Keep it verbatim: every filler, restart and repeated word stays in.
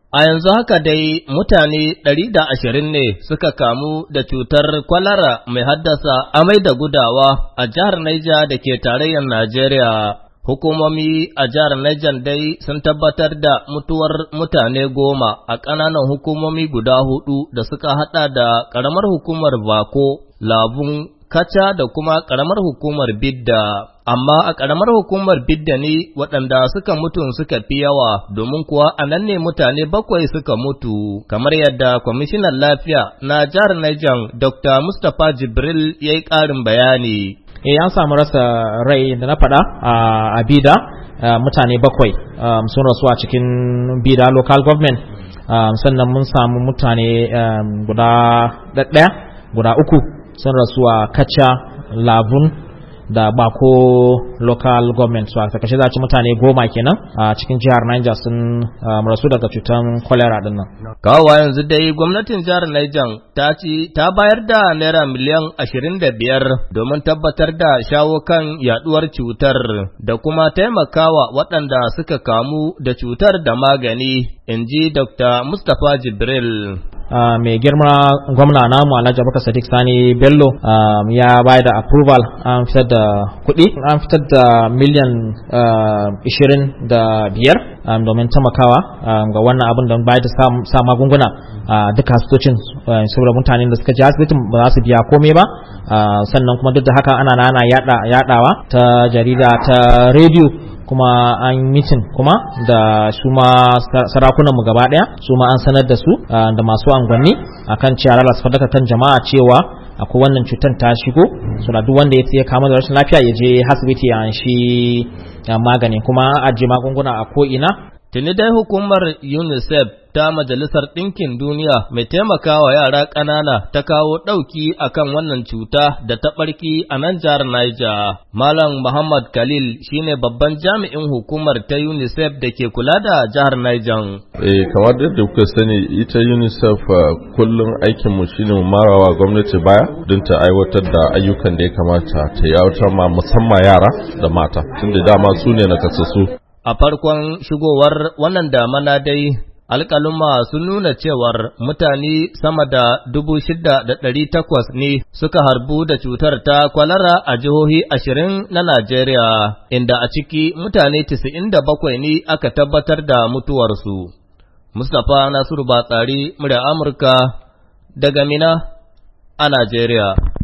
A yanzu haka dai mutane ɗari da ashirin ne suka kamu da cutar kwalara mai haddasa amai da gudawa a jihar Niger da ke tarayyar Najeriya. Hukumomi a jihar Niger dai sun tabbatar da mutuwar mutane goma a ƙananan hukumomi guda hudu da suka haɗa da ƙaramar hukumar Bako, Labun, Kacha da kuma ƙaramar hukumar Bidda. Amma a ƙaramar hukumar Bidda ne waɗanda suka mutu suka fi yawa, domin kuwa a nan ne mutane bakwai suka mutu, kamar yadda kwamishinan lafiya na jihar Niger Doctor Mustapha Jibril ya yi ƙarin bayani. E, an samu rasa rai da na faɗa a Bida, mutane bakwai sun rasu a cikin Bida local government, sannan mun samu mutane guda ɗaya, guda uku sun rasu a Kacha, Labun da Bako local government. So a takaice za ci mutane goma kenan a cikin jihar Niger sun rasu daga cutar cholera din nan. Kawo yanzu dai gwamnatin jihar Niger ta ci ta bayar da naira miliyan ashirin da biyar domin tabbatar da shawo kan yaduwar cutar da kuma taimakawa waɗanda suka kamu da cutar da magani, inji Doctor Mustapha Jibril. Uh, mai girma gwamna namu Alhaji Abubakar Sadiq Sani Bello um, ya bayar da approval an fitar da kuɗi an fitar da miliyan ishirin da biyar um, domin taimakawa um, ga wannan abin don bayar da sa magunguna a uh, duka asibitocin uh, saboda mutanen da suka je asibitin ba za su biya komai ba, uh, sannan kuma duk da haka ana ana yada yadawa ta jarida ta rediyo, kuma an mitin kuma da su ma sarakunanmu gaba daya, su ma an sanar da su da masu angwanni akan cewa lalata fadaka kan jama'a cewa akwai wannan cutar ta shigo, so da duk wanda ya kama da rashin lafiya ya je asibiti ya shi magani, kuma an ajiye magunguna a ko ina. Tuni dai hukumar UNICEF ta Majalisar Ɗinkin Duniya mai taimakawa yara ƙanana ta kawo ɗauki akan wannan cuta da ta ɓarki a nan jihar Niger. Malam Muhammad Khalil shine babban jami'in hukumar ta UNICEF da ke kula da jihar Niger. Eh, kamar da kuka sani ita UNICEF uh, kullum aikinmu shine mu marawa gwamnati baya don ta aiwatar da ayyukan da ya kamata ta yawatar ma musamman yara da mata, tunda dama su ne nakasassu. A farkon shigowar wannan damana dai, alƙaluma sun nuna cewar mutane sama da dubu shida da ɗari takwas ne suka harbu da cutar ta kwalara a jihohi ashirin na Najeriya, inda a ciki mutane tisa'in da bakwai ne aka tabbatar da mutuwarsu. Mustapha Nasiru Batsari, murya Amurka, daga Mina a Najeriya.